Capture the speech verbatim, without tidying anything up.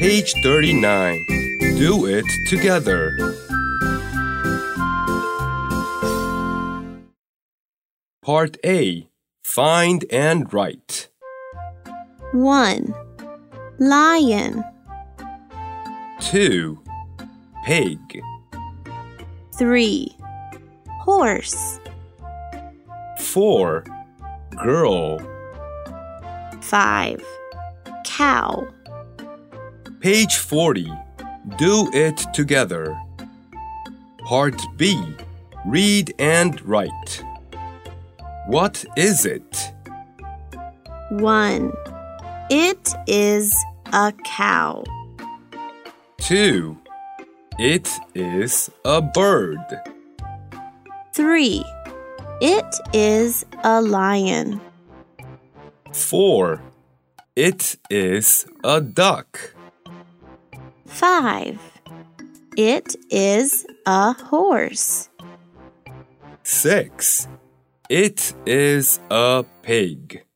Page thirty-nine. Do it together. Part A. Find and write. one. Lion. two. Pig. three. Horse. four. Girl. five. Cow. Page forty. Do it together. Part B. Read and write. What is it? one. It is a cow. two. It is a bird. three. It is a lion. four. It is a duck. five. It is a horse. six. It is a pig.